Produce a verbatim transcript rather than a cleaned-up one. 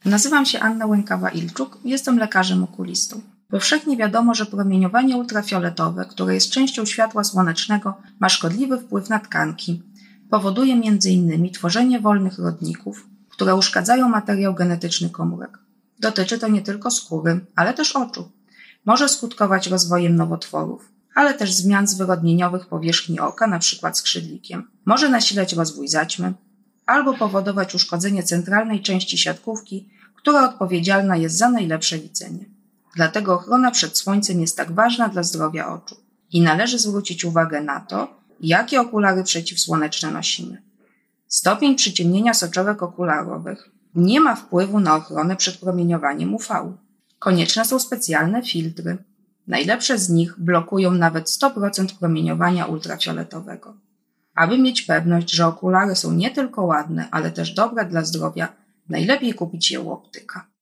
Nazywam się Anna Łękawa-Ilczuk i jestem lekarzem okulistą. Powszechnie wiadomo, że promieniowanie ultrafioletowe, które jest częścią światła słonecznego, ma szkodliwy wpływ na tkanki. Powoduje między innymi tworzenie wolnych rodników, które uszkadzają materiał genetyczny komórek. Dotyczy to nie tylko skóry, ale też oczu. Może skutkować rozwojem nowotworów, ale też zmian zwyrodnieniowych powierzchni oka, np. skrzydlikiem. Może nasilać rozwój zaćmy, albo powodować uszkodzenie centralnej części siatkówki, która odpowiedzialna jest za najlepsze widzenie. Dlatego ochrona przed słońcem jest tak ważna dla zdrowia oczu. I należy zwrócić uwagę na to, jakie okulary przeciwsłoneczne nosimy. Stopień przyciemnienia soczewek okularowych nie ma wpływu na ochronę przed promieniowaniem U V. Konieczne są specjalne filtry. Najlepsze z nich blokują nawet sto procent promieniowania ultrafioletowego. Aby mieć pewność, że okulary są nie tylko ładne, ale też dobre dla zdrowia, najlepiej kupić je u optyka.